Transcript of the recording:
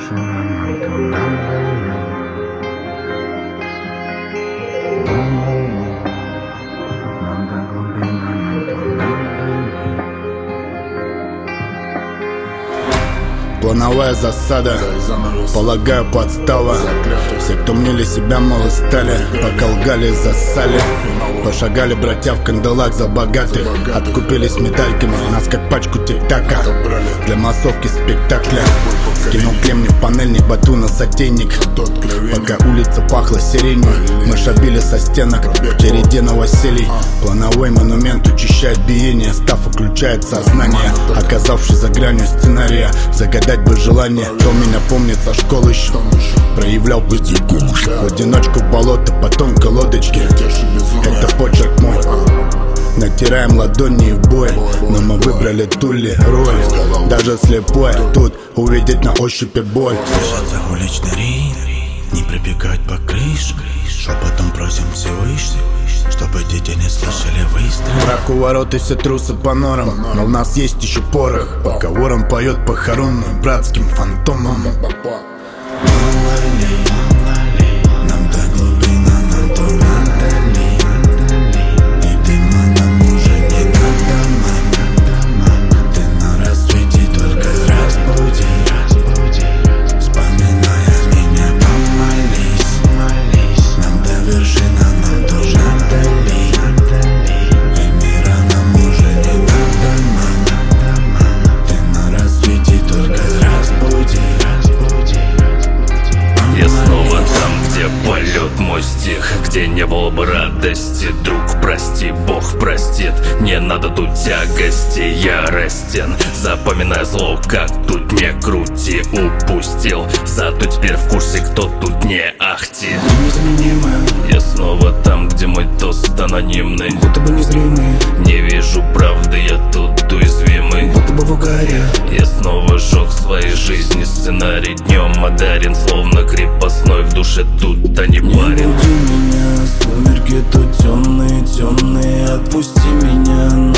вершина, нам туда нам до глубины, нам туда. Плановая засада, полагаю, подстава. Все, кто мнили себя, мало стали, пока лгали, засали. Пошагали братья в кандалах за богатых, откупились медальками, нас как пачку тик-така. Для массовки спектакля скинул кремни в панельник, батуна сотейник. Пока улица пахла сиренью, мы шабили со стенок в череде новоселий. Плановой монумент учащает биение, став включает сознание. Оказавшись за гранью сценария, загадать бы желание. Кто меня помнит со школы еще проявлял бытийку в одиночку в болото по тонкой лодочке. Это почерк мой, натираем ладони в бой. Но мы выбрали ту ли роль, даже слепой тут увидеть на ощупь боль. Держаться уличный ринг, не пробегать по крыше. Шепотом просим Всевышний, чтобы дети не слышали выстрел. Враг у ворот и все трусы по норам, но у нас есть еще порох. Пока ворон поет похоронную братским фантомом. Нам до глубины, нам то надали. И дыма нам уже не надо, мама. Ты на рассвете только разбуди. Вспоминая меня, помолись. Нам до вершины, нам то надали. И мира нам уже не надо, мама. Ты на рассвете только разбуди. Я снова там, где полет мой стих, где не было бы радости. Друг, прости, Бог простит, не надо тут тягости. Я растен, запоминай зло, как тут не крути. Упустил, зато теперь в курсе, кто тут не ахти. Я снова там, где мой тост анонимный, Будто бы незримый, не вижу правды, я тут уязвимый. будто бы в угаре. Я снова жёг своей жизни сценарий. Днем одарен, словно крепостной, в душе тут не парень. Буди меня, сумерки тут темные, темные. Отпусти меня,